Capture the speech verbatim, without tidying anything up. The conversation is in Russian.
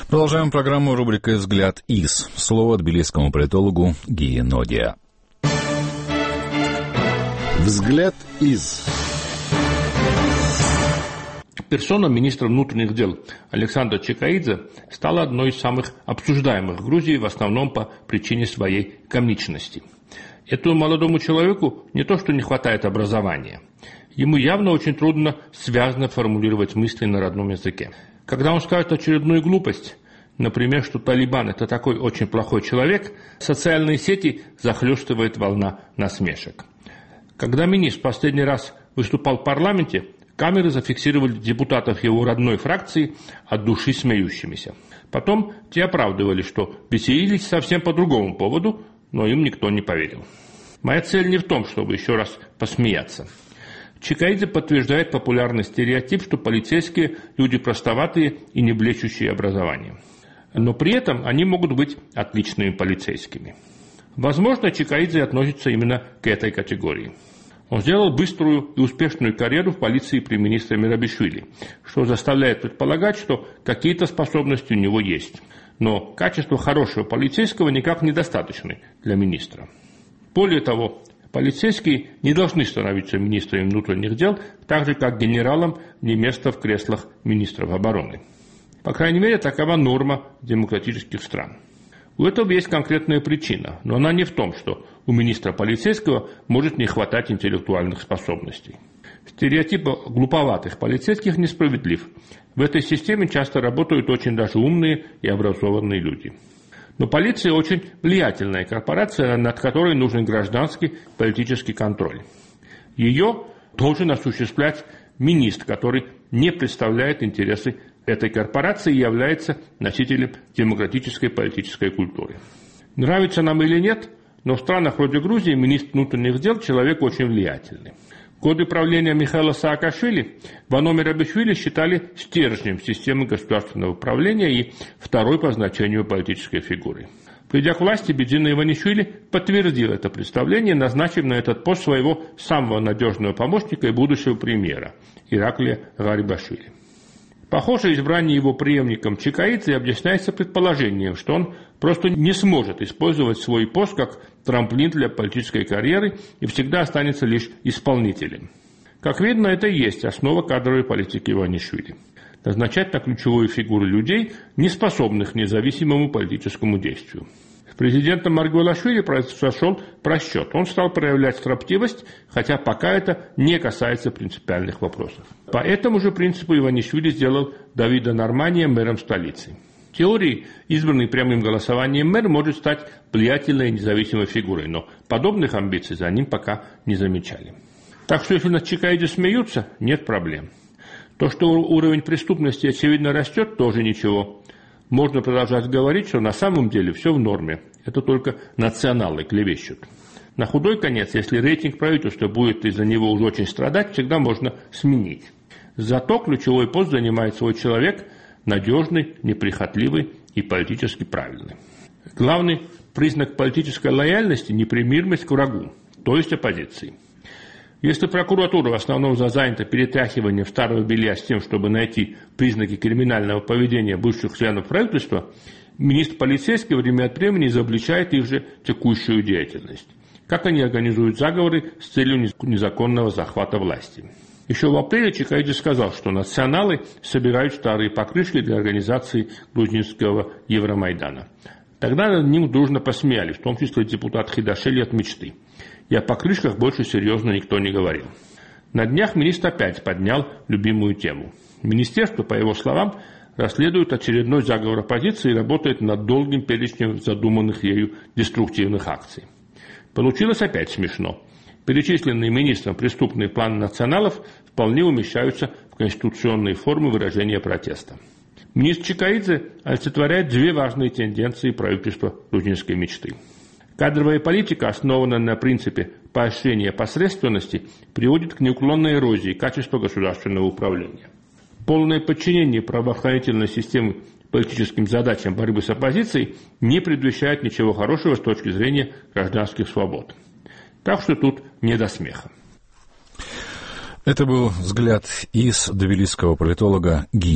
Продолжаем программу рубрикой «Взгляд из». Слово тбилисскому политологу Гии Нодия. «Взгляд из». Персона министра внутренних дел Александра Чекаидзе стала одной из самых обсуждаемых в Грузии, в основном по причине своей комичности. Этому молодому человеку не то что не хватает образования, ему явно очень трудно связно формулировать мысли на родном языке. Когда он скажет очередную глупость, например, что Талибан – это такой очень плохой человек, социальные сети захлестывает волна насмешек. Когда министр в последний раз выступал в парламенте, камеры зафиксировали депутатов его родной фракции от души смеющимися. Потом те оправдывали, что веселились совсем по другому поводу, но им никто не поверил. Моя цель не в том, чтобы еще раз посмеяться. Чекаидзе подтверждает популярный стереотип, что полицейские – люди простоватые и не блещущие образованием. Но при этом они могут быть отличными полицейскими. Возможно, Чекаидзе относится именно к этой категории. Он сделал быструю и успешную карьеру в полиции при министре Мерабишвили, что заставляет предполагать, что какие-то способности у него есть. Но качество хорошего полицейского никак недостаточны для министра. Более того, полицейские не должны становиться министрами внутренних дел, так же, как генералам не место в креслах министров обороны. По крайней мере, такова норма демократических стран. У этого есть конкретная причина, но она не в том, что у министра полицейского может не хватать интеллектуальных способностей. Стереотип глуповатых полицейских несправедлив. В этой системе часто работают очень даже умные и образованные люди. Но полиция очень влиятельная корпорация, над которой нужен гражданский политический контроль. Ее должен осуществлять министр, который не представляет интересы этой корпорации и является носителем демократической политической культуры. Нравится нам или нет, но в странах вроде Грузии министр внутренних дел человек очень влиятельный. В годы правления Михаила Саакашвили Вано Мерабишвили считали стержнем системы государственного управления и второй по значению политической фигурой. Придя к власти, Бедзина Иванишвили подтвердил это представление, назначив на этот пост своего самого надежного помощника и будущего премьера Ираклия Гарибашвили. Похоже, избрание его преемником Чекаидзе объясняется предположением, что он просто не сможет использовать свой пост как трамплин для политической карьеры и всегда останется лишь исполнителем. Как видно, это и есть основа кадровой политики Иванишвили. Назначать на ключевую фигуру людей, не способных к независимому политическому действию. С президентом Маргвелашвили произошел просчет. Он стал проявлять строптивость, хотя пока это не касается принципиальных вопросов. По этому же принципу Иванишвили сделал Давида Нормания мэром столицы. В теории избранный прямым голосованием мэр может стать влиятельной и независимой фигурой, но подобных амбиций за ним пока не замечали. Так что если над Чекаидзе смеются, нет проблем. То, что уровень преступности очевидно растет, тоже ничего. Можно продолжать говорить, что на самом деле все в норме. Это только националы клевещут. На худой конец, если рейтинг правительства будет из-за него уже очень страдать, всегда можно сменить. Зато ключевой пост занимает свой человек, надежный, неприхотливый и политически правильный. Главный признак политической лояльности – непримиримость к врагу, то есть оппозиции. Если прокуратура в основном занята перетряхиванием старого белья с тем, чтобы найти признаки криминального поведения бывших членов правительства, министр полицейский время от времени изобличает их же текущую деятельность. Как они организуют заговоры с целью незаконного захвата власти. Еще в апреле Чекаидзе сказал, что националы собирают старые покрышки для организации грузинского Евромайдана. Тогда над ним дружно посмеялись, в том числе депутат Хидашели от «Мечты». И о покрышках больше серьезно никто не говорил. На днях министр опять поднял любимую тему. Министерство, по его словам, расследует очередной заговор оппозиции и работает над долгим перечнем задуманных ею деструктивных акций. Получилось опять смешно. Перечисленные министром преступные планы националов вполне умещаются в конституционные формы выражения протеста. Министр Чекаидзе олицетворяет две важные тенденции правительства грузинской мечты. Кадровая политика, основанная на принципе поощрения посредственности, приводит к неуклонной эрозии качества государственного управления. Полное подчинение правоохранительной системы политическим задачам борьбы с оппозицией не предвещает ничего хорошего с точки зрения гражданских свобод. Так что тут не до смеха. Это был взгляд из тбилисского политолога Гии